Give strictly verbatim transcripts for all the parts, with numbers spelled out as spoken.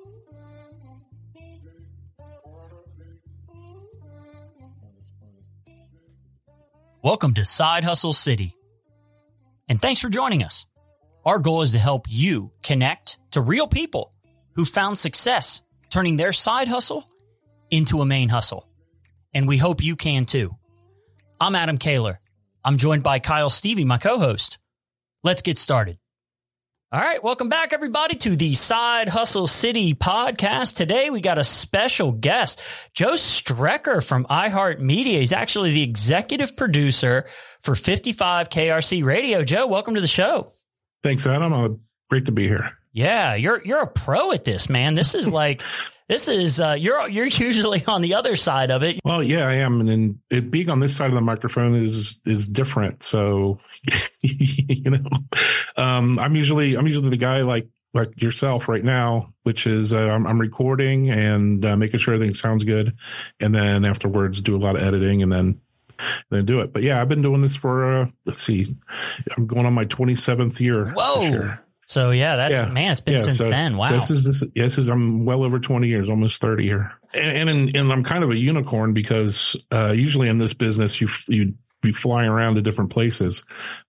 Welcome to Side Hustle City, and thanks for joining us. Our goal is to help you connect to real people who found success turning their side hustle into a main hustle, and we hope you can too. I'm Adam Kaler. I'm joined by Kyle Stevie, my co-host. Let's get started. All right, welcome back, everybody, to the Side Hustle City podcast. Today, we got a special guest, Joe Strecker from iHeartMedia. He's actually the executive producer for fifty-five K R C Radio. Joe, welcome to the show. Thanks, Adam. Uh, great to be here. Yeah, you're you're a pro at this, man. This is like this is uh, you're you're usually on the other side of it. Well, yeah, I am, and then it being on this side of the microphone is is different. So, you know, um, I'm usually I'm usually the guy like like yourself right now, which is uh, I'm, I'm recording and uh, making sure everything sounds good, and then afterwards do a lot of editing, and then then do it. But yeah, I've been doing this for uh, let's see, I'm going on my twenty-seventh year. Whoa. This year. So, yeah, that's, yeah. man, it's been yeah, since so, then. Wow. So this is, this, this is, I'm well over twenty years, almost thirty here. And, and, and I'm kind of a unicorn because, uh, usually in this business, you, you be flying around to different places.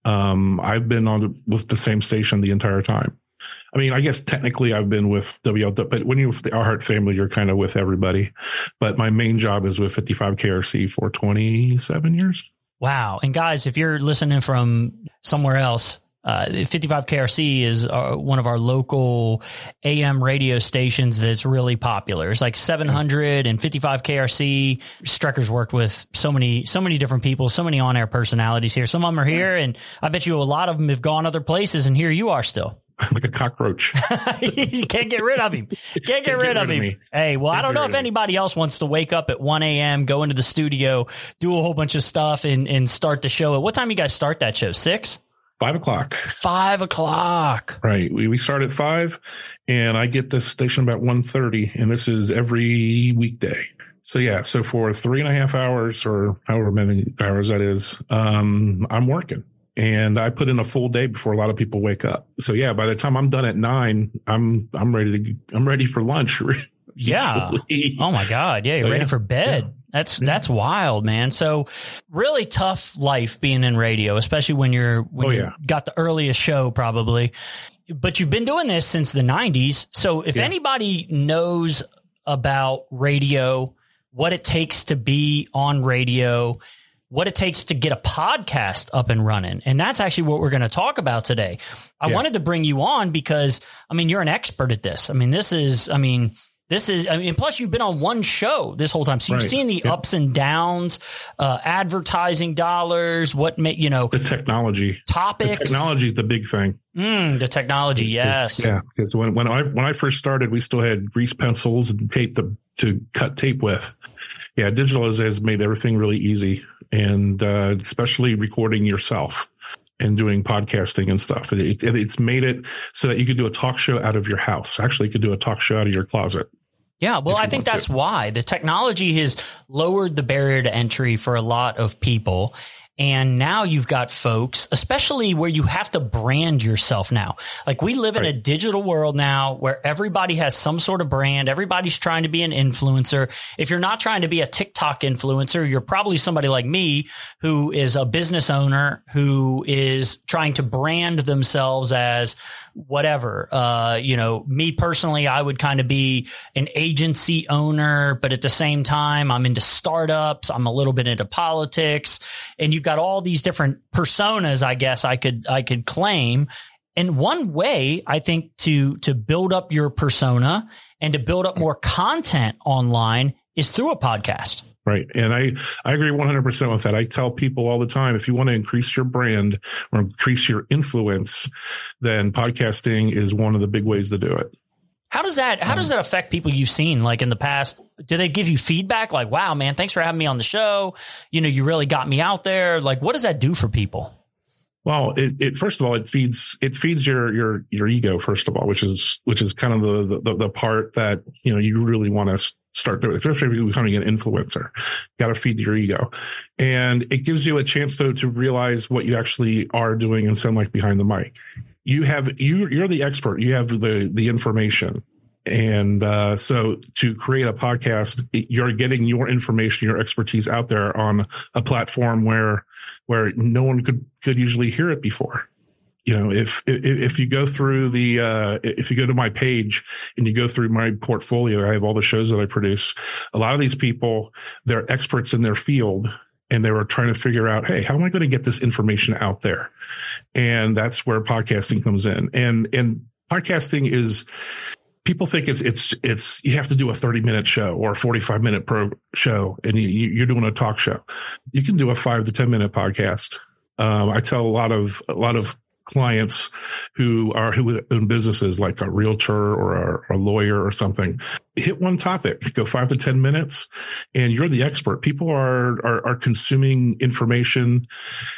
Um, I've been on with the same station the entire time. I mean, I guess technically I've been with W L W, but when you're with the iHeart family, you're kind of with everybody. But my main job is with fifty-five K R C for twenty-seven years. Wow. And guys, if you're listening from somewhere else, Uh, fifty-five K R C is uh, one of our local A M radio stations that's really popular. It's like seven hundred and fifty-five K R C. Strecker's worked with so many, so many different people, so many on-air personalities here. Some of them are here, and I bet you a lot of them have gone other places, and here you are still. Like a cockroach. You can't get rid of him. Can't get, Can't rid, get of rid of him. Me. Hey, well, Can't I don't know if anybody else wants to wake up at one a.m., go into the studio, do a whole bunch of stuff, and, and start the show. At what time you guys start that show? Six? Five o'clock. Five o'clock. Right. We we start at five, and I get this station about one thirty, and this is every weekday. So yeah, so for three and a half hours or however many hours that is, um, I'm working, and I put in a full day before a lot of people wake up. So yeah, by the time I'm done at nine, I'm I'm ready to I'm ready for lunch. Yeah. Oh my God. Yeah, you're so, ready yeah. for bed. Yeah. That's that's wild, man. So really tough life being in radio, especially when you're when oh, you yeah. got the earliest show probably. But you've been doing this since the nineties. So if yeah. anybody knows about radio, what it takes to be on radio, what it takes to get a podcast up and running, and that's actually what we're going to talk about today. I yeah. wanted to bring you on because, I mean, you're an expert at this. I mean, this is, I mean, This is, I mean, plus you've been on one show this whole time. So you've right. seen the yep. ups and downs, uh, advertising dollars, what make, you know, the technology topics. The technology is the big thing. Mm, the technology. Yes. Yeah. Because when, when I, when I first started, we still had grease pencils and tape to, to cut tape with. Yeah. Digital has, has made everything really easy, and, uh, especially recording yourself and doing podcasting and stuff. It, it, it's made it so that you could do a talk show out of your house. Actually, you could do a talk show out of your closet. Yeah, well, I think that's to. why the technology has lowered the barrier to entry for a lot of people. And now you've got folks, especially where you have to brand yourself now. Like we live in right. a digital world now where everybody has some sort of brand. Everybody's trying to be an influencer. If you're not trying to be a TikTok influencer, you're probably somebody like me who is a business owner who is trying to brand themselves as whatever. Uh, you know, me personally, I would kind of be an agency owner, but at the same time, I'm into startups. I'm a little bit into politics, and you've got all these different personas, I guess I could, I could claim. And one way I think to, to build up your persona and to build up more content online is through a podcast. Right. And I, I agree one hundred percent with that. I tell people all the time, if you want to increase your brand or increase your influence, then podcasting is one of the big ways to do it. How does that, how does that affect people you've seen like in the past? Do they give you feedback like, wow, man, thanks for having me on the show. You know, you really got me out there. Like, what does that do for people? Well, it, it first of all, it feeds it feeds your your your ego, first of all, which is which is kind of the the, the part that, you know, you really want to start doing, especially if you're becoming an influencer. Got to feed your ego, and it gives you a chance to to realize what you actually are doing and sound like behind the mic. You have you you're the expert. You have the the information, And uh, so to create a podcast, you're getting your information, your expertise out there on a platform where where no one could could usually hear it before. You know, if if, if you go through the uh, if you go to my page and you go through my portfolio, I have all the shows that I produce. A lot of these people, they're experts in their field, and they were trying to figure out, hey, how am I going to get this information out there? And that's where podcasting comes in. And and podcasting is, people think it's it's it's you have to do a thirty minute show or a forty-five minute pro show, and you, you're doing a talk show. You can do a five to ten minute podcast. Um, I tell a lot of a lot of clients who are who own businesses, like a realtor or a, a lawyer or something, hit one topic, go five to ten minutes, and you're the expert. People are are, are consuming information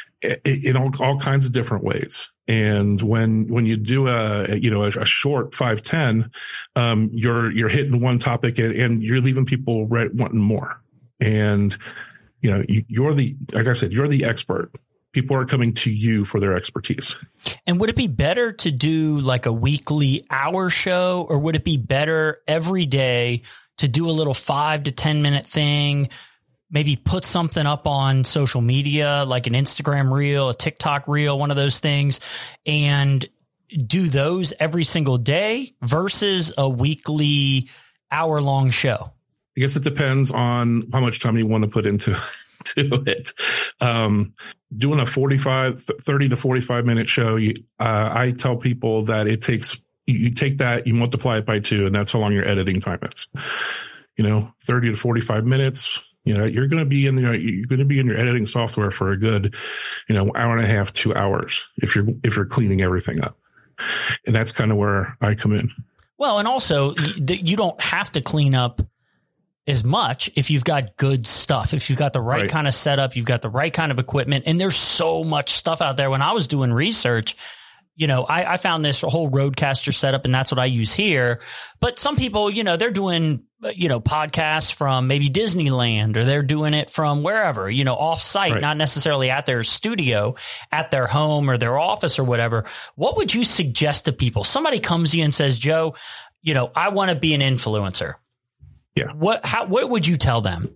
in all, all kinds of different ways. And when, when you do a, you know, a, a short five, ten, um, you're, you're hitting one topic and, and you're leaving people re- wanting more. And, you know, you, you're the, like I said, you're the expert. People are coming to you for their expertise. And would it be better to do like a weekly hour show, or would it be better every day to do a little five to ten minute thing? Maybe put something up on social media, like an Instagram reel, a TikTok reel, one of those things, and do those every single day versus a weekly hour long show? I guess it depends on how much time you want to put into to it. Um, doing a forty-five, thirty to forty-five minute show, you, uh, I tell people that it takes, you, you take that, you multiply it by two, and that's how long your editing time is. You know, thirty to forty-five minutes. You know, you're going to be in the, you're going to be in your editing software for a good, you know, hour and a half, two hours if you're, if you're cleaning everything up. And that's kind of where I come in. Well, and also you don't have to clean up as much if you've got good stuff, if you've got the right, right kind of setup, you've got the right kind of equipment. And there's so much stuff out there. When I was doing research, you know, I, I found this whole Rodecaster setup, and that's what I use here. But some people, you know, they're doing, you know, podcasts from maybe Disneyland, or they're doing it from wherever, you know, off site, right. Not necessarily at their studio, at their home or their office or whatever. What would you suggest to people? Somebody comes to you and says, Joe, you know, I want to be an influencer. Yeah. What, how, what would you tell them?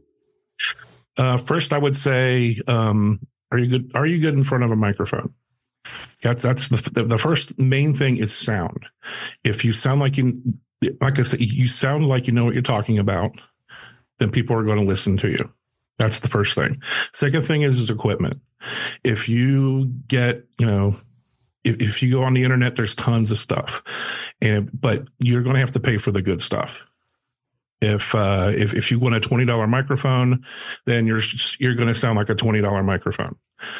Uh, first, I would say, um, are you good? Are you good in front of a microphone? That's, that's the, the, the first main thing is sound. If you sound like you, like I said, you sound like you know what you're talking about, then people are going to listen to you. That's the first thing. Second thing is, is equipment. If you get, you know, if, if you go on the internet, there's tons of stuff, and, but you're going to have to pay for the good stuff. If, uh, if, if you want a twenty dollars microphone, then you're, you're going to sound like a twenty dollars microphone.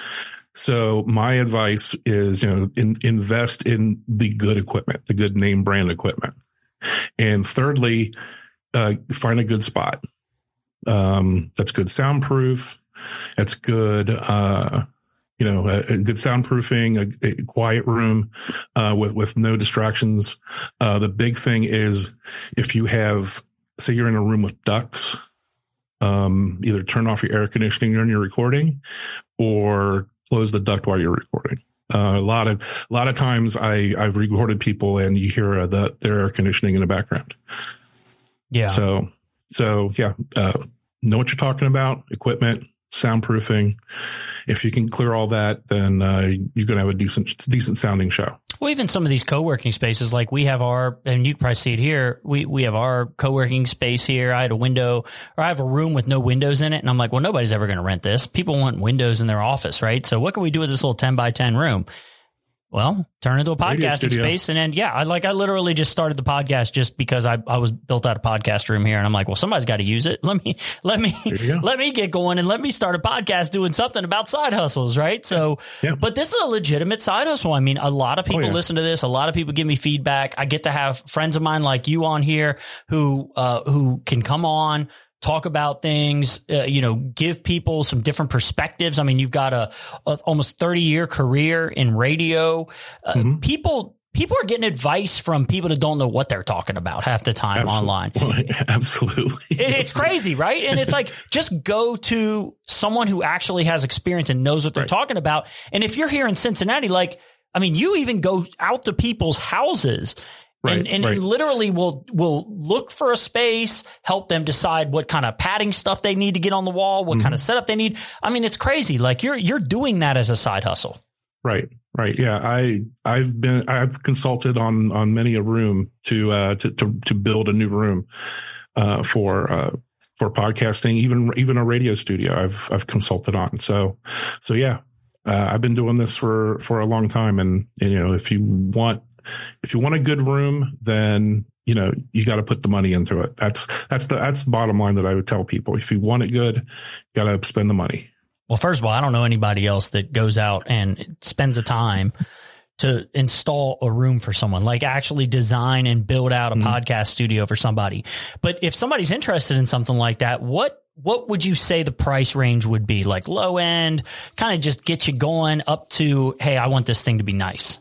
So my advice is, you know, in, invest in the good equipment, the good name brand equipment. And thirdly, uh, find a good spot. Um, that's good soundproof. That's good, uh, you know, a, a good soundproofing, a, a quiet room, uh, with, with no distractions. Uh, the big thing is, if you have, say you're in a room with ducts, um, either turn off your air conditioning during your recording, or close the duct while you're recording. Uh, a lot of a lot of times, I I've recorded people, and you hear uh, the their air conditioning in the background. Yeah. So so yeah, uh, know what you're talking about. Equipment, soundproofing. If you can clear all that, then uh, you're going to have a decent decent sounding show. Well, even some of these co-working spaces, like we have our, and you can probably see it here, we, we have our co-working space here. I had a window, or I have a room with no windows in it. And I'm like, well, nobody's ever going to rent this. People want windows in their office, right? So what can we do with this little ten by ten room? Well, turn into a podcasting space. And then, yeah, I like, I literally just started the podcast just because I, I was built out a podcast room here. And I'm like, well, somebody's got to use it. Let me, let me, let me get going and let me start a podcast doing something about side hustles. Right. So, yeah. But this is a legitimate side hustle. I mean, a lot of people oh, yeah. listen to this. A lot of people give me feedback. I get to have friends of mine like you on here who, uh, who can come on, talk about things, uh, you know, give people some different perspectives. I mean, you've got a, a almost thirty year career in radio. Uh, mm-hmm. People, people are getting advice from people that don't know what they're talking about half the time Absolutely. online. Absolutely. It, it's crazy, right? And it's like, just go to someone who actually has experience and knows what they're right. talking about. And if you're here in Cincinnati, like, I mean, you even go out to people's houses Right, and and right. literally will will look for a space, help them decide what kind of padding stuff they need to get on the wall, what mm-hmm. kind of setup they need. I mean, it's crazy. Like you're you're doing that as a side hustle. Right, right. Yeah, I I've been I've consulted on on many a room to uh to to, to build a new room uh for uh for podcasting, even even a radio studio I've I've consulted on. So so yeah, uh, I've been doing this for for a long time, and, and you know if you want if you want a good room, then you know you got to put the money into it. That's that's the that's the bottom line that I would tell people. If you want it good, you got to spend the money. Well, first of all, I don't know anybody else that goes out and spends the time to install a room for someone, like actually design and build out a mm-hmm. podcast studio for somebody. But if somebody's interested in something like that, what what would you say the price range would be? Like low end, kind of just get you going, up to, hey, I want this thing to be nice.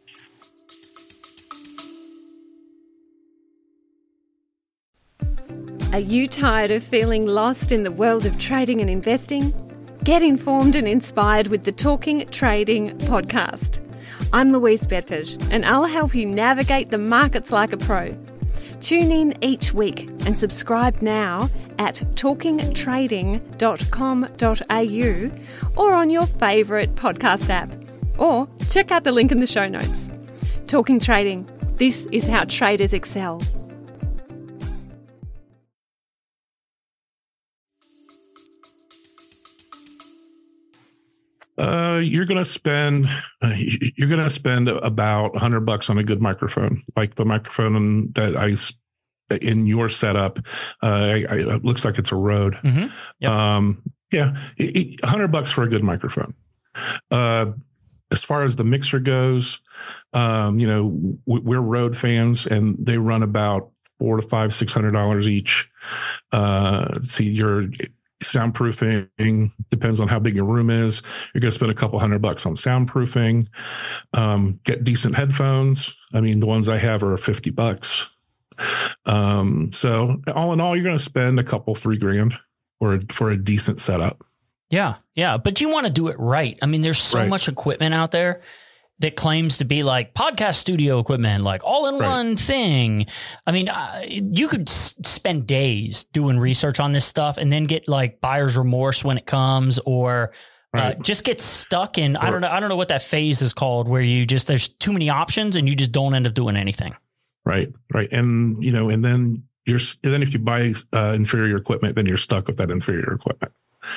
Are you tired of feeling lost in the world of trading and investing? Get informed and inspired with the Talking Trading podcast. I'm Louise Bedford, and I'll help you navigate the markets like a pro. Tune in each week and subscribe now at talking trading dot com dot a u or on your favourite podcast app. Or check out the link in the show notes. Talking Trading. This is how traders excel. Uh, you're gonna spend uh, you're gonna spend about a hundred bucks on a good microphone, like the microphone that I in your setup. Uh, I, I, it looks like it's a Rode. Mm-hmm. Yep. Um, yeah, a hundred bucks for a good microphone. Uh, as far as the mixer goes, um, you know, we're Rode fans, and they run about four to five, six hundred dollars each. Uh, see your soundproofing depends on how big your room is. You're going to spend a couple hundred bucks on soundproofing. Um, get decent headphones. I mean, the ones I have are fifty bucks. Um, so all in all, you're going to spend a couple, three grand for, for a decent setup. Yeah. Yeah. But you want to do it right. I mean, there's so right. much equipment out there that claims to be like podcast studio equipment, like all in one right. thing. I mean, uh, you could s- spend days doing research on this stuff and then get like buyer's remorse when it comes, or right. uh, just get stuck in, or, I don't know. I don't know what that phase is called, where you just, there's too many options and you just don't end up doing anything. Right. Right. And, you know, and then you're, and then if you buy uh, inferior equipment, then you're stuck with that inferior equipment.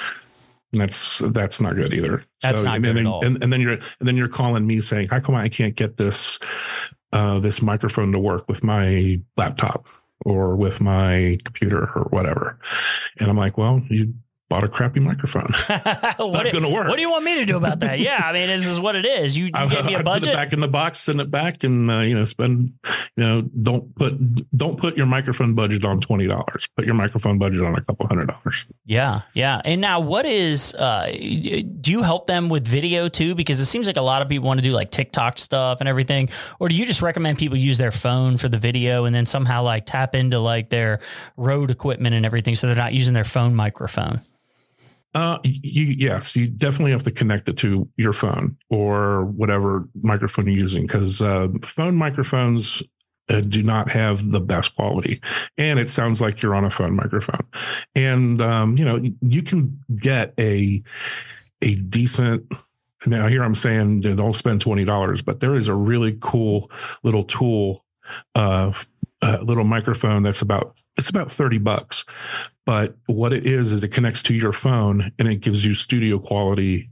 And that's that's not good either. That's so, not and good then, at all. And, and then you're and then you're calling me saying, "How come I can't get this uh, this microphone to work with my laptop or with my computer or whatever?" And I'm like, "Well, you bought a crappy microphone. It's not going to work. What do you want me to do about that?" Yeah, I mean, this is what it is. You, you I, gave me a I budget. Put it back in the box, send it back, and uh, you know, spend. You know, don't put don't put your microphone budget on twenty dollars. Put your microphone budget on a couple hundred dollars. Yeah, yeah. And now, what is? Uh, do you help them with video too? Because it seems like a lot of people want to do like TikTok stuff and everything. Or do you just recommend people use their phone for the video and then somehow like tap into like their Rode equipment and everything, so they're not using their phone microphone? Uh, you, yes, you definitely have to connect it to your phone or whatever microphone you're using, because uh, phone microphones uh, do not have the best quality, and it sounds like you're on a phone microphone. And um, you know, you can get a a decent. Now, here I'm saying don't spend twenty dollars, but there is a really cool little tool, uh, a little microphone that's about it's about thirty bucks. But what it is, is it connects to your phone and it gives you studio quality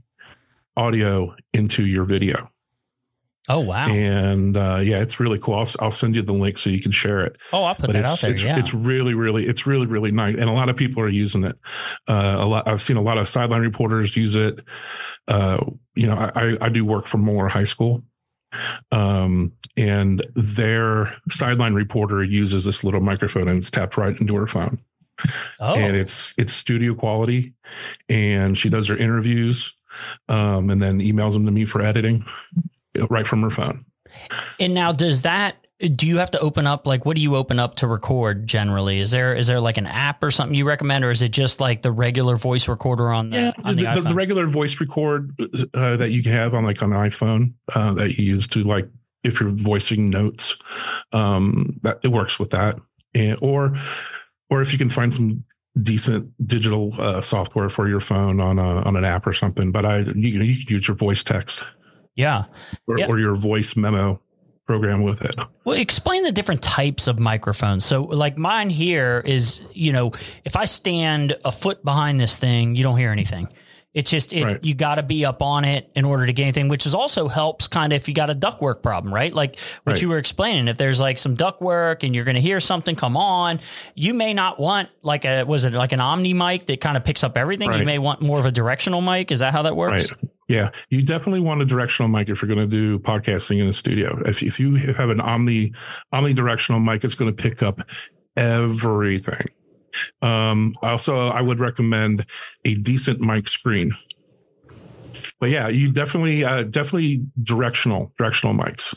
audio into your video. Oh, wow. And uh, yeah, it's really cool. I'll, I'll send you the link so you can share it. Oh, I'll put but that it's, out there. It's, yeah. it's really, really, it's really, really nice. And a lot of people are using it. Uh, a lot, I've seen a lot of sideline reporters use it. Uh, you know, I, I do work for Moore High School. Um, and their sideline reporter uses this little microphone and it's tapped right into her phone. Oh. And it's it's studio quality, and she does her interviews, um, and then emails them to me for editing right from her phone. And now, does that? Do you have to open up? Like, what do you open up to record generally? Is there is there like an app or something you recommend, or is it just like the regular voice recorder on the yeah, on the, the, iPhone? the, the regular voice record uh, that you can have on like an iPhone uh, that you use to like if you're voicing notes, um, that it works with that. And, or, or if you can find some decent digital uh, software for your phone on a, on an app or something, but I, you, you can use your voice text. Yeah. Or, yeah. or your voice memo program with it. Well, explain the different types of microphones. So like mine here is, you know, if I stand a foot behind this thing, you don't hear anything. It's just, it, right. you got to be up on it in order to get anything, which is also helps kind of if you got a ductwork problem, right? Like what right. you were explaining, if there's like some ductwork and you're going to hear something come on, you may not want like a, was it like an Omni mic that kind of picks up everything? Right. You may want more of a directional mic. Is that how that works? Right. Yeah. You definitely want a directional mic if you're going to do podcasting in a studio. If, if you have an Omni, omnidirectional mic, it's going to pick up everything. Um, also, I would recommend a decent mic screen. But yeah, you definitely, uh, definitely directional, directional mics.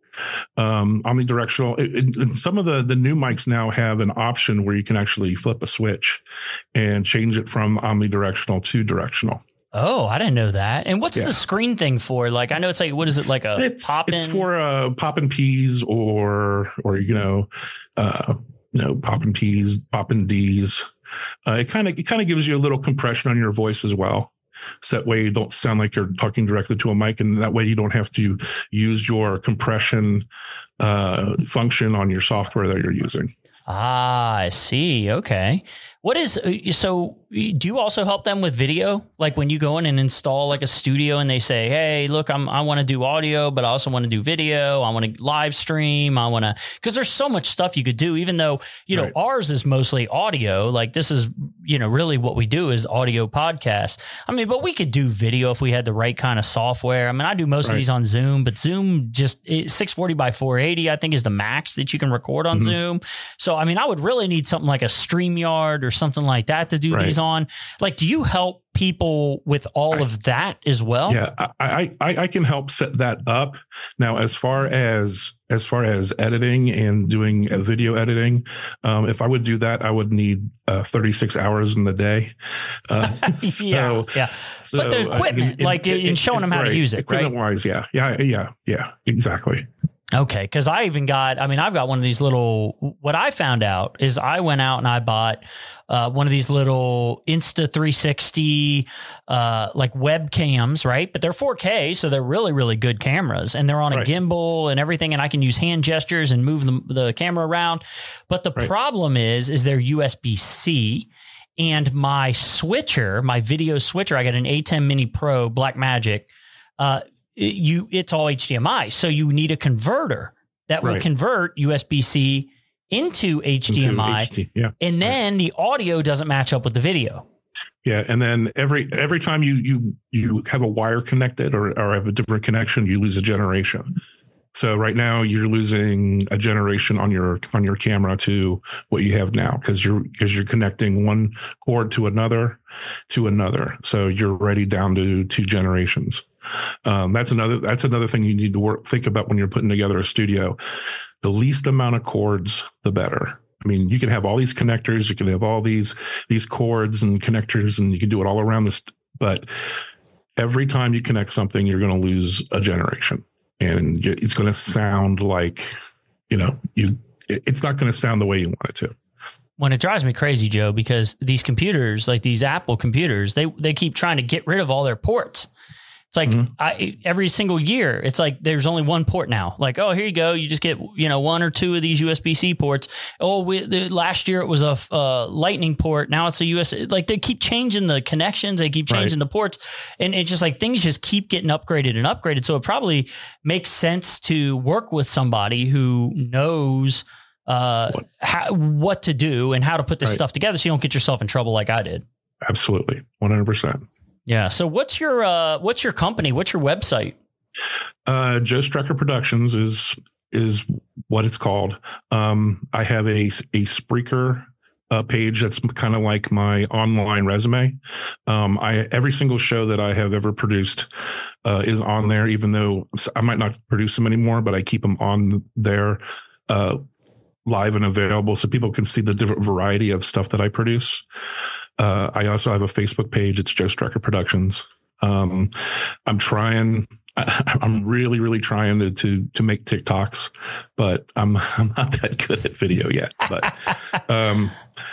Um, omnidirectional. It, it, some of the, the new mics now have an option where you can actually flip a switch and change it from omnidirectional to directional. Oh, I didn't know that. And what's yeah. the screen thing for? Like, I know it's like, what is it like a it's, pop-in? It's for uh, poppin' peas or, or, you know, uh, you know, poppin' P's, poppin' D's. Uh, it kind of, it kind of gives you a little compression on your voice as well. So that way you don't sound like you're talking directly to a mic, and that way you don't have to use your compression uh, function on your software that you're using. Ah, I see. Okay. What is, so do you also help them with video? Like when you go in and install like a studio and they say, hey, look, I'm, I want to do audio, but I also want to do video. I want to live stream. I want to, cause there's so much stuff you could do, even though, you know, right. ours is mostly audio. Like this is, you know, really what we do is audio podcasts. I mean, but we could do video if we had the right kind of software. I mean, I do most right. of these on Zoom, but Zoom just six forty by four eighty, I think is the max that you can record on mm-hmm. Zoom. So, I mean, I would really need something like a StreamYard or something like that to do right. these on. Like, do you help people with all I, of that as well? Yeah, I, I I can help set that up. Now, as far as as far as editing and doing video editing, um, if I would do that, I would need uh, thirty-six hours in the day. Uh, so, yeah, yeah. So, but the equipment, uh, like in, in showing them how right. to use it, equipment right? wise, yeah, yeah, yeah, yeah, exactly. Okay, because I even got, I mean, I've got one of these little, what I found out is I went out and I bought uh, one of these little Insta three sixty uh, like webcams, right? But they're four K, so they're really, really good cameras. And they're on a right. gimbal and everything, and I can use hand gestures and move the, the camera around. But the right. problem is, is they're U S B C. And my switcher, my video switcher, I got an A ten Mini Pro Blackmagic, uh, you it's all H D M I. So you need a converter that will right. convert U S B C into H D M I. Into H D, yeah. And then right. the audio doesn't match up with the video. Yeah. And then every every time you you you have a wire connected or, or have a different connection, you lose a generation. So right now you're losing a generation on your on your camera to what you have now, because you're because you're connecting one cord to another to another. So you're already down to two generations. Um, that's another, that's another thing you need to work, think about when you're putting together a studio. The least amount of cords, the better. I mean, you can have all these connectors, you can have all these, these cords and connectors, and you can do it all around this, but every time you connect something, you're going to lose a generation, and it's going to sound like, you know, you, it's not going to sound the way you want it to. When it drives me crazy, Joe, because these computers, like these Apple computers, they, they keep trying to get rid of all their ports. It's like mm-hmm. I, every single year, it's like there's only one port now. Like, oh, here you go. You just get, you know, one or two of these U S B C ports. Oh, we, the, last year it was a uh, Lightning port. Now it's a U S B. Like they keep changing the connections. They keep changing right. the ports. And it's just like things just keep getting upgraded and upgraded. So it probably makes sense to work with somebody who knows uh, what? How, what to do and how to put this right. stuff together so you don't get yourself in trouble like I did. Absolutely. one hundred percent. Yeah. So what's your uh, what's your company? What's your website? Uh, Joe Strecker Productions is is what it's called. Um, I have a a Spreaker uh, page that's kind of like my online resume. Um, I every single show that I have ever produced uh, is on there, even though I might not produce them anymore, but I keep them on there uh, live and available so people can see the different variety of stuff that I produce. Uh, I also have a Facebook page. It's Joe Strecker Productions. Um, I'm trying, I, I'm really, really trying to, to, to make TikToks, but I'm, I'm not that good at video yet, but, um,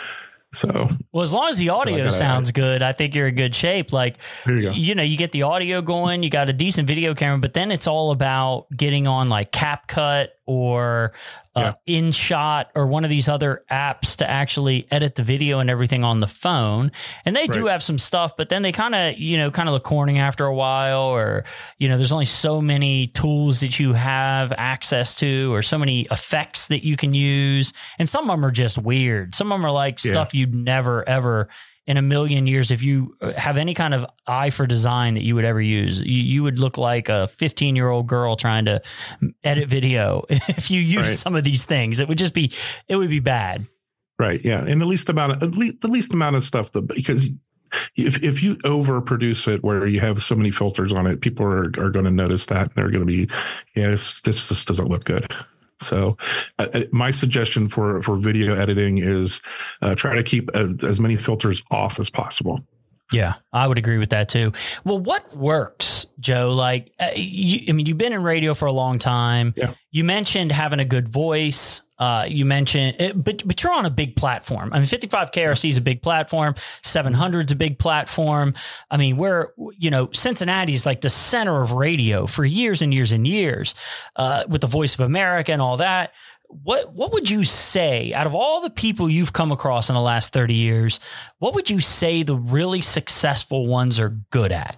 so, well, as long as the audio so gotta, sounds good, I think you're in good shape. Like, there you go. You know, you get the audio going, you got a decent video camera, but then it's all about getting on like CapCut or uh, yeah. InShot or one of these other apps to actually edit the video and everything on the phone. And they right. do have some stuff, but then they kind of, you know, kind of look corny after a while, or, you know, there's only so many tools that you have access to, or so many effects that you can use. And some of them are just weird. Some of them are like yeah. stuff you'd never, ever in a million years, if you have any kind of eye for design that you would ever use, you, you would look like a fifteen year old girl trying to edit video. If you use right. some of these things, it would just be, it would be bad. Right. Yeah. And the least amount of, at least, the least amount of stuff that, because if, if you overproduce it where you have so many filters on it, people are, are going to notice that. They're going to be, yes, this just doesn't look good. So uh, my suggestion for, for video editing is uh, try to keep as, as many filters off as possible. Yeah, I would agree with that too. Well, what works, Joe? Like, uh, you, I mean, you've been in radio for a long time. Yeah. You mentioned having a good voice. Uh, you mentioned, it, but but you're on a big platform. I mean, fifty-five K R C is a big platform. seven hundred is a big platform. I mean, we're, you know, Cincinnati is like the center of radio for years and years and years, uh, with the Voice of America and all that. What what would you say, out of all the people you've come across in the last thirty years, what would you say the really successful ones are good at?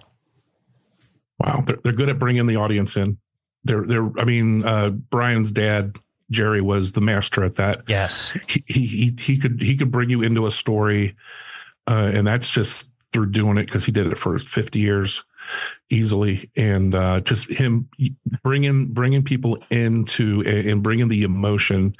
Wow, they're, they're good at bringing the audience in. They're they're. I mean, uh, Brian's dad, Jerry, was the master at that. Yes, he he he could he could bring you into a story, uh, and that's just through doing it, because he did it for fifty years. Easily, and uh, just him bringing bringing people into and bringing the emotion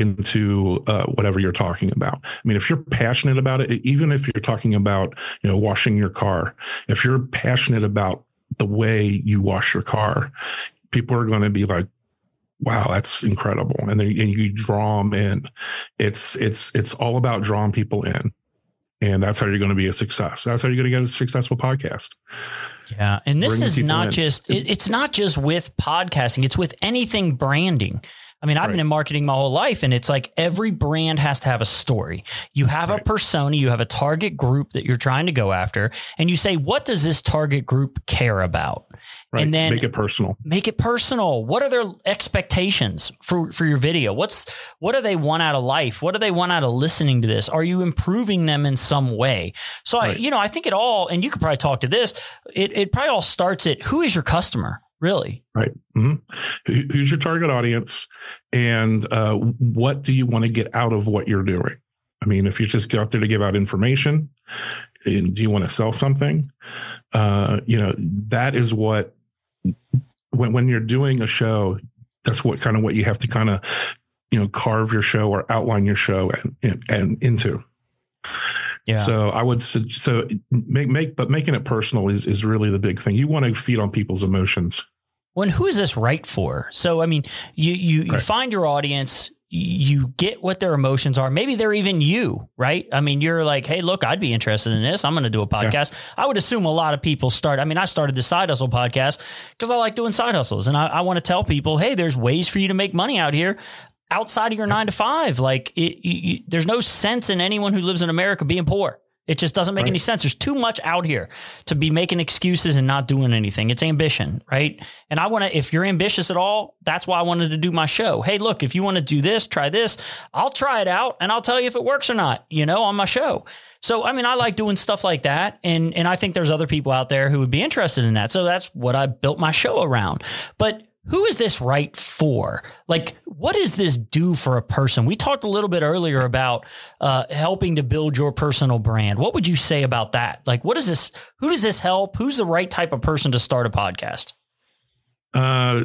into uh, whatever you're talking about. I mean, if you're passionate about it, even if you're talking about, you know, washing your car, if you're passionate about the way you wash your car, people are going to be like, wow, that's incredible, and then and you draw them in. It's it's it's all about drawing people in, and that's how you're going to be a success. That's how you're going to get a successful podcast. Yeah. And this is not just, it, it's not just with podcasting. It's with anything branding. I mean, I've right. been in marketing my whole life, and it's like every brand has to have a story. You have right. a persona, you have a target group that you're trying to go after, and you say, what does this target group care about? Right. And then make it personal. Make it personal. What are their expectations for, for your video? What's, what do they want out of life? What do they want out of listening to this? Are you improving them in some way? So, right. I, you know, I think it all, and you could probably talk to this, it, it probably all starts at, who is your customer? Really? Right. Mm-hmm. Who's your target audience, and uh, what do you want to get out of what you're doing? I mean, if you just go out there to give out information, and do you want to sell something? Uh, you know, that is what, when, when you're doing a show, that's what kind of what you have to kind of, you know, carve your show or outline your show and, and, and into. Yeah. So I would, so make, make, but making it personal is, is really the big thing. You want to feed on people's emotions. When, who is this right for? So, I mean, you, you, you right. find your audience, you get what their emotions are. Maybe they're even you, right? I mean, you're like, hey, look, I'd be interested in this. I'm going to do a podcast. Yeah. I would assume a lot of people start. I mean, I started the Side Hustle podcast because I like doing side hustles, and I, I want to tell people, hey, there's ways for you to make money out here outside of your nine to five. Like it, you, there's no sense in anyone who lives in America being poor. It just doesn't make right. any sense. There's too much out here to be making excuses and not doing anything. It's ambition, right? And I want to, if you're ambitious at all, that's why I wanted to do my show. Hey, look, if you want to do this, try this, I'll try it out and I'll tell you if it works or not, you know, on my show. So, I mean, I like doing stuff like that. And, and I think there's other people out there who would be interested in that. So that's what I built my show around. But who is this right for? Like, what does this do for a person? We talked a little bit earlier about uh, helping to build your personal brand. What would you say about that? Like, what is this? Who does this help? Who's the right type of person to start a podcast? Uh,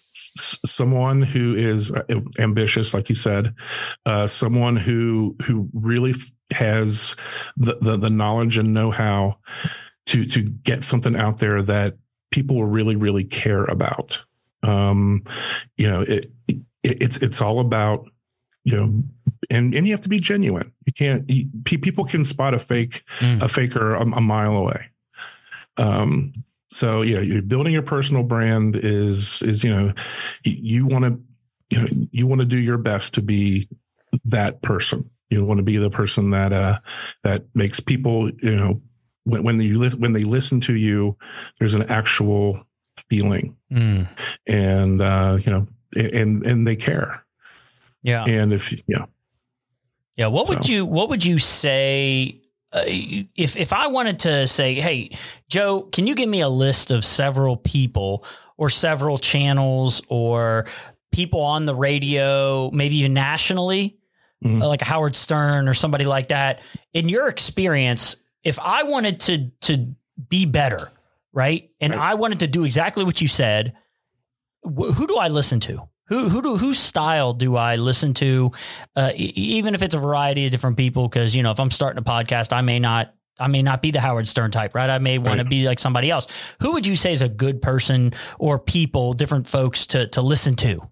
someone who is ambitious, like you said, uh, someone who who really has the, the, the knowledge and know-how to to get something out there that people really, really care about. Um, you know, it, it it's, it's all about, you know, and, and you have to be genuine. You can't, you, people can spot a fake, mm. a faker a, a mile away. Um, So, you know, you're building your personal brand is, is, you know, you want to, you know, you want to do your best to be that person. You want to be the person that, uh, that makes people, you know, when, when you listen, when they listen to you, there's an actual feeling mm. and, uh, you know, and, and they care. Yeah. And if, yeah. Yeah. What so. would you, what would you say? Uh, if if I wanted to say, hey, Joe, can you give me a list of several people or several channels or people on the radio, maybe even nationally, mm-hmm. uh, like Howard Stern or somebody like that, in your experience, if I wanted to to be better, right, and right. I wanted to do exactly what you said, wh- who do I listen to? Who who do whose style do I listen to, uh, e- even if it's a variety of different people? Because, you know, if I'm starting a podcast, I may not I may not be the Howard Stern type, right? I may want right. to be like somebody else. Who would you say is a good person or people, different folks to to listen to?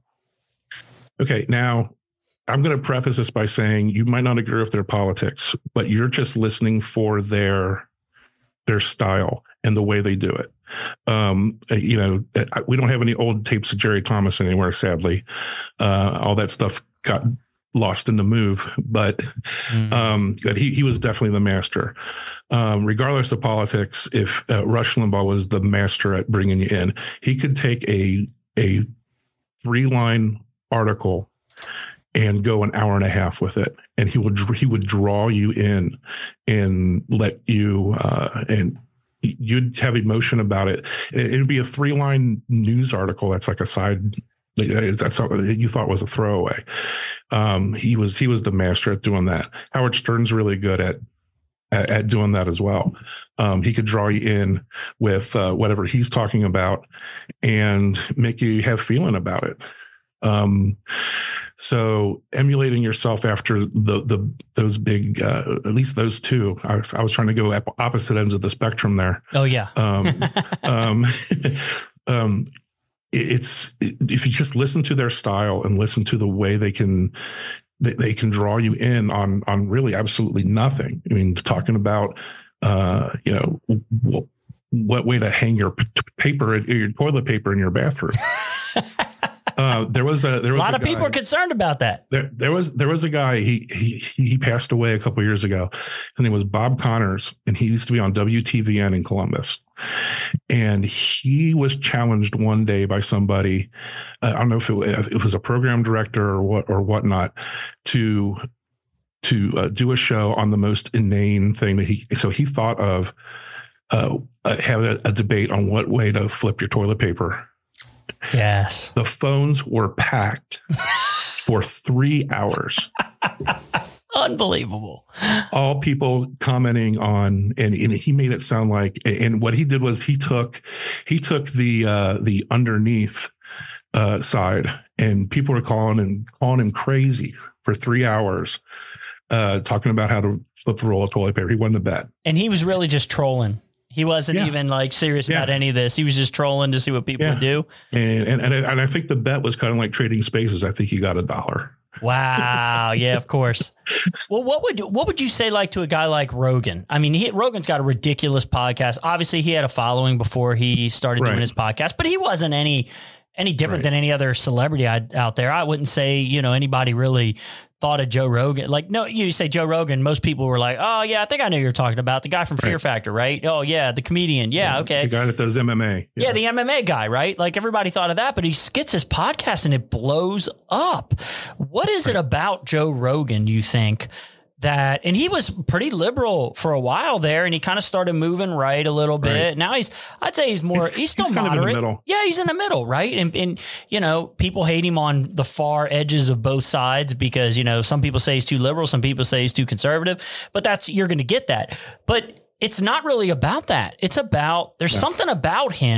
Okay, now I'm going to preface this by saying you might not agree with their politics, but you're just listening for their their style and the way they do it. Um, you know, we don't have any old tapes of Jerry Thomas anywhere, sadly. Uh, all that stuff got lost in the move, but, mm. um, but he, he was definitely the master. Um, regardless of politics, if uh, Rush Limbaugh was the master at bringing you in, he could take a, a three line article and go an hour and a half with it. And he would, he would draw you in and let you, uh, and, you'd have emotion about it. It'd be a three line news article. That's like a side. That's something you thought was a throwaway. Um, he was, he was the master at doing that. Howard Stern's really good at, at, at doing that as well. Um, he could draw you in with, uh, whatever he's talking about and make you have feeling about it. Um, So emulating yourself after the, the, those big, uh, at least those two, I was, I was trying to go at opposite ends of the spectrum there. Oh yeah. um, um, um, it, it's, it, if you just listen to their style and listen to the way they can, they, they can draw you in on, on really absolutely nothing. I mean, talking about, uh, you know, what, what way to hang your p- paper, your toilet paper in your bathroom. Uh, there was a there was a lot a of guy, people are concerned about that. There, there was there was a guy. He he he passed away a couple of years ago. His name was Bob Connors, and he used to be on W T V N in Columbus. And he was challenged one day by somebody. Uh, I don't know if it, if it was a program director or what or whatnot to to uh, do a show on the most inane thing that he. So he thought of uh, uh, having a, a debate on what way to flip your toilet paper. Yes. The phones were packed for three hours. Unbelievable. All people commenting on, and, and he made it sound like, and what he did was he took, he took the, uh, the underneath, uh, side, and people were calling and calling him crazy for three hours, uh, talking about how to flip a roll of toilet paper. He won the bet. And he was really just trolling. He wasn't yeah. even like serious yeah. about any of this. He was just trolling to see what people yeah. would do. And, and, and, I, and I think the bet was kind of like trading spaces. I think he got a dollar. Wow. Yeah, of course. Well, what would, what would you say like to a guy like Rogan? I mean, he, Rogan's got a ridiculous podcast. Obviously he had a following before he started right. doing his podcast, but he wasn't any, any different right. than any other celebrity out there. I wouldn't say, you know, anybody really thought of Joe Rogan. Like, no, you say Joe Rogan, most people were like, oh yeah, I think I know you're talking about the guy from Fear right. Factor, right? Oh yeah, the comedian. Yeah, yeah, okay. The guy that does M M A. Yeah. yeah, the M M A guy, right? Like everybody thought of that, but he gets his podcast and it blows up. What is right. it about Joe Rogan, you think, that, and he was pretty liberal for a while there, and he kind of started moving right a little bit. Right. Now he's, I'd say he's more, he's, he's still he's moderate. Kind of yeah, he's in the middle, right? And, and, you know, people hate him on the far edges of both sides because, you know, some people say he's too liberal, some people say he's too conservative, but that's, you're going to get that. But it's not really about that. It's about, there's yeah. something about him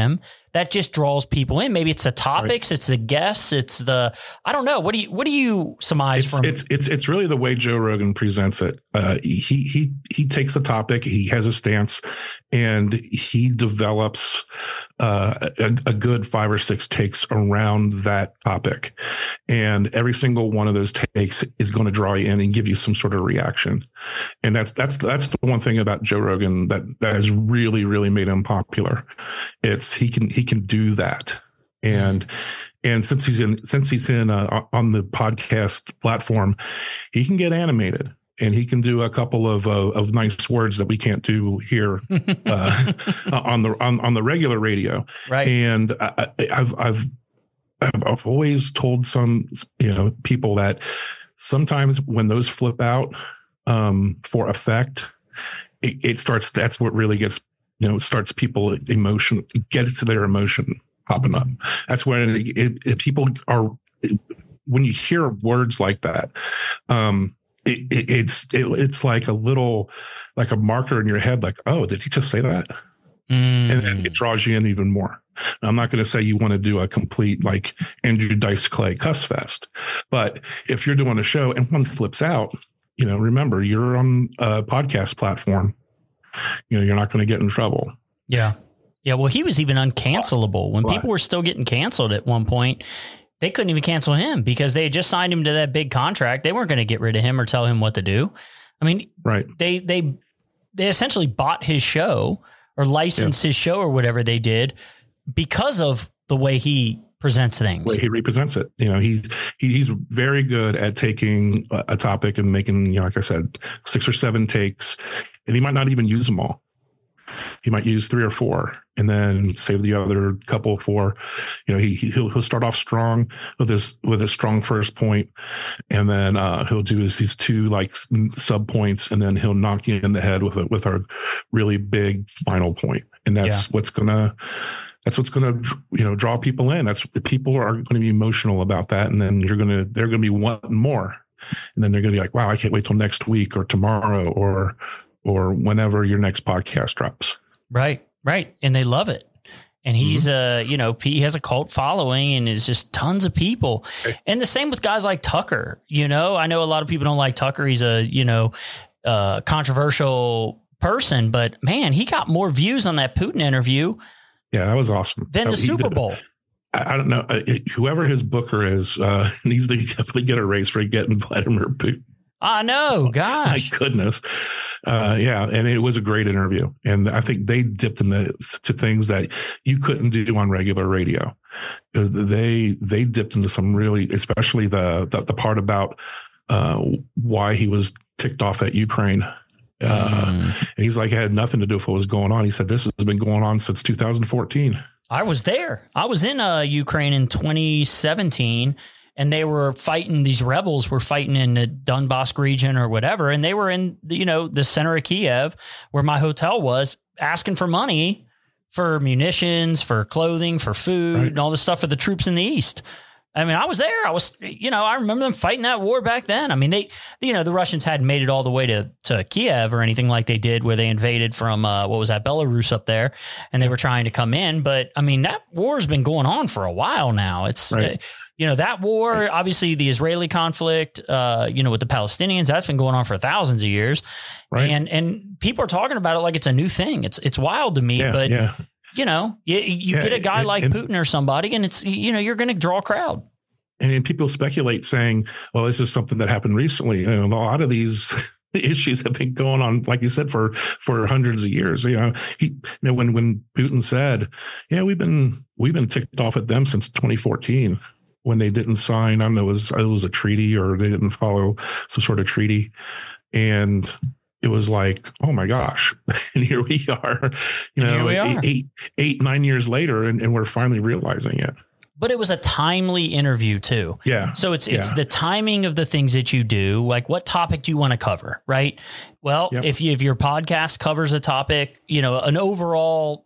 that just draws people in. Maybe it's the topics, right. It's the guests, it's the, I don't know. What do you, what do you surmise it's, from? It's, it's, it's really the way Joe Rogan presents it. Uh, he, he, he takes a topic, he has a stance, and he develops uh, a, a good five or six takes around that topic. And every single one of those takes is going to draw you in and give you some sort of reaction. And that's, that's, that's the one thing about Joe Rogan that, that has really, really made him popular. It's, he can, he can do that. And, and since he's in, since he's in, uh, on the podcast platform, he can get animated. And he can do a couple of uh, of nice words that we can't do here uh, on the on, on the regular radio. Right. And I, I've I've I've always told some you know people that sometimes when those flip out um, for effect, it, it starts. That's what really gets you know starts people emotion gets to their emotion popping up. That's when it, it, it, people are when you hear words like that. Um, It, it, it's it, it's like a little like a marker in your head, like, oh, did he just say that? Mm. And then it draws you in even more. Now, I'm not going to say you want to do a complete like Andrew Dice Clay cuss fest, but if you're doing a show and one flips out, you know, remember you're on a podcast platform. You know, you're not going to get in trouble. Yeah, yeah. Well, he was even uncancelable when What? people were still getting canceled at one point. They couldn't even cancel him because they had just signed him to that big contract. They weren't going to get rid of him or tell him what to do. I mean, right. They, they, they essentially bought his show or licensed yeah. his show or whatever they did because of the way he presents things. The way he represents it. You know, he's, he, he's very good at taking a, a topic and making, you know, like I said, six or seven takes, and he might not even use them all. He might use three or four and then save the other couple for, you know, he, he'll, he'll start off strong with this, with a strong first point. And then, uh, he'll do his, these two like sub points, and then he'll knock you in the head with a, with a really big final point. And that's yeah. what's gonna, that's what's gonna, you know, draw people in. That's people are going to be emotional about that. And then you're going to, they're going to be wanting more. And then they're going to be like, wow, I can't wait till next week or tomorrow or, or whenever your next podcast drops. Right, right. And they love it. And he's, mm-hmm. uh, you know, he has a cult following and it's just tons of people. Okay. And the same with guys like Tucker. You know, I know a lot of people don't like Tucker. He's a, you know, uh, controversial person, but man, he got more views on that Putin interview. Yeah, that was awesome. Than the he Super did, Bowl. I, I don't know. It, whoever his booker is uh, needs to definitely get a raise for getting Vladimir Putin. I know, gosh. My goodness. Uh, yeah. And it was a great interview. And I think they dipped into to things that you couldn't do on regular radio. They, they dipped into some really, especially the, the, the part about, uh, why he was ticked off at Ukraine. Uh, mm. And he's like, it had nothing to do with what was going on. He said, this has been going on since two thousand fourteen. I was there. I was in uh, Ukraine in twenty seventeen. And they were fighting, these rebels were fighting in the Donbass region or whatever. And they were in, you know, the center of Kiev where my hotel was, asking for money for munitions, for clothing, for food, right. and all this stuff for the troops in the East. I mean, I was there. I was, you know, I remember them fighting that war back then. I mean, they, you know, the Russians hadn't made it all the way to, to Kiev or anything like they did where they invaded from, uh, what was that, Belarus up there, and they were trying to come in. But I mean, that war has been going on for a while now. It's, right. uh, you know, that war, right. obviously the Israeli conflict, uh, you know, with the Palestinians, that's been going on for thousands of years. Right. And, and people are talking about it like it's a new thing. It's, it's wild to me, yeah, but yeah. you know, you, you yeah, get a guy and, like and, Putin or somebody, and it's, you know, you're going to draw a crowd. And people speculate saying, well, this is something that happened recently. You know, a lot of these issues have been going on, like you said, for, for hundreds of years. You know, he, you know, when, when Putin said, yeah, we've been, we've been ticked off at them since twenty fourteen. When they didn't sign, I don't know, it was, it was a treaty or they didn't follow some sort of treaty. And it was like, oh my gosh. And here we are, you know, we eight, are. eight, eight, nine years later, and, and we're finally realizing it. But it was a timely interview too. Yeah. So it's, it's yeah. the timing of the things that you do. Like, what topic do you want to cover? Right. Well, yep. if you, if your podcast covers a topic, you know, an overall,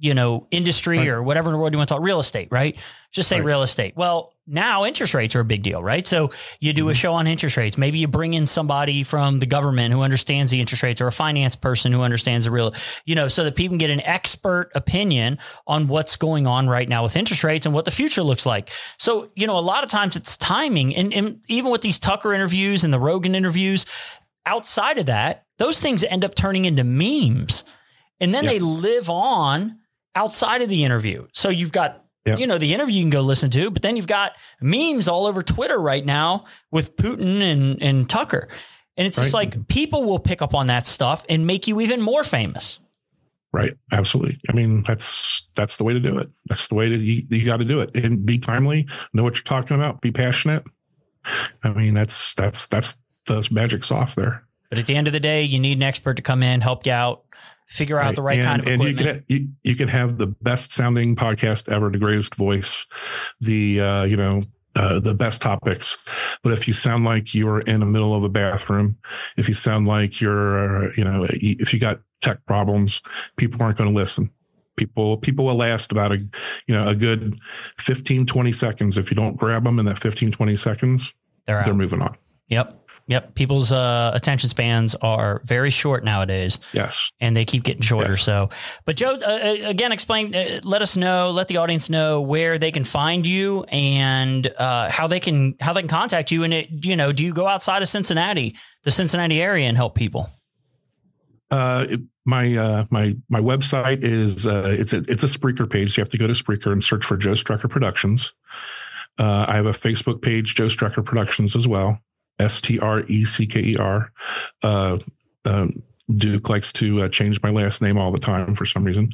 you know, industry right. or whatever word you want to talk, real estate, right? Just say right. real estate. Well, now interest rates are a big deal, right? So you do mm-hmm. a show on interest rates. Maybe you bring in somebody from the government who understands the interest rates, or a finance person who understands the real, you know, so that people can get an expert opinion on what's going on right now with interest rates and what the future looks like. So, you know, a lot of times it's timing. And, and even with these Tucker interviews and the Rogan interviews, outside of that, those things end up turning into memes. And then yep. they live on outside of the interview. So you've got, yep. you know, the interview you can go listen to, but then you've got memes all over Twitter right now with Putin and, and Tucker. And it's right. just like people will pick up on that stuff and make you even more famous. Right. Absolutely. I mean, that's, that's the way to do it. That's the way that you, you got to do it, and be timely, know what you're talking about, be passionate. I mean, that's, that's, that's the magic sauce there. But at the end of the day, you need an expert to come in, help you out, figure out right. the right and, kind of and equipment. And you can, you, you can have the best sounding podcast ever, the greatest voice, the, uh, you know, uh, the best topics. But if you sound like you're in the middle of a bathroom, if you sound like you're, uh, you know, if you got tech problems, people aren't going to listen. People, people will last about a, you know, a good fifteen, twenty seconds. If you don't grab them in that fifteen, twenty seconds, they're, they're moving on. Yep. Yep. People's uh, attention spans are very short nowadays. Yes. And they keep getting shorter. Yes. So, but Joe, uh, again, explain, uh, let us know, let the audience know where they can find you and uh, how they can, how they can contact you. And it, you know, do you go outside of Cincinnati, the Cincinnati area, and help people? Uh, it, my, uh, my, my website is, uh, it's a, it's a Spreaker page. So you have to go to Spreaker and search for Joe Strecker Productions. Uh, I have a Facebook page, Joe Strecker Productions, as well. S T R E C K E R. Uh, uh, Duke likes to uh, change my last name all the time for some reason.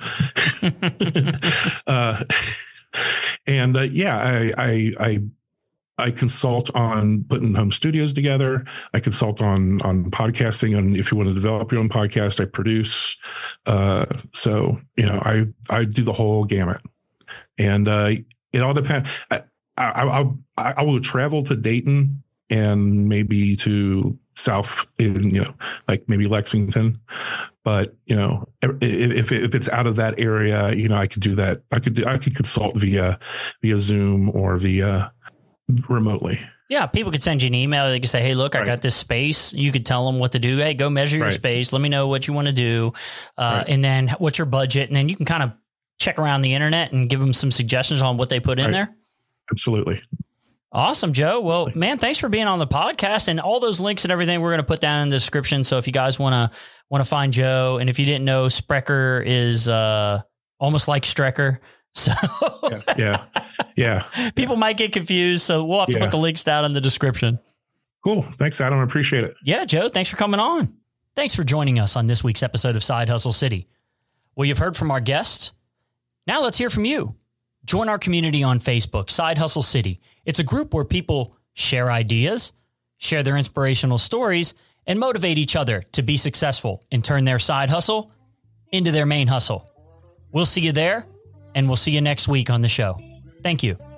uh, and uh, yeah, I, I, I, I consult on putting home studios together. I consult on, on podcasting. And if you want to develop your own podcast, I produce. Uh, so, you know, I, I do the whole gamut, and uh, it all depends. I, I, I, I will travel to Dayton and maybe to South in, you know, like maybe Lexington. But, you know, if, if it's out of that area, you know, I could do that. I could do, I could consult via, via Zoom or via remotely. Yeah. People could send you an email. They could say, hey, look, right. I got this space. You could tell them what to do. Hey, go measure your right. space. Let me know what you want to do. Uh, right. And then what's your budget? And then you can kind of check around the internet and give them some suggestions on what they put in right. there. Absolutely. Awesome, Joe. Well, man, thanks for being on the podcast, and all those links and everything we're going to put down in the description. So if you guys want to want to find Joe, and if you didn't know, Spreaker is uh, almost like Strecker. So yeah, yeah, yeah. People might get confused. So we'll have to yeah. put the links down in the description. Cool. Thanks, Adam. I appreciate it. Yeah, Joe, thanks for coming on. Thanks for joining us on this week's episode of Side Hustle City. Well, you've heard from our guests. Now let's hear from you. Join our community on Facebook, Side Hustle City. It's a group where people share ideas, share their inspirational stories, and motivate each other to be successful and turn their side hustle into their main hustle. We'll see you there, and we'll see you next week on the show. Thank you.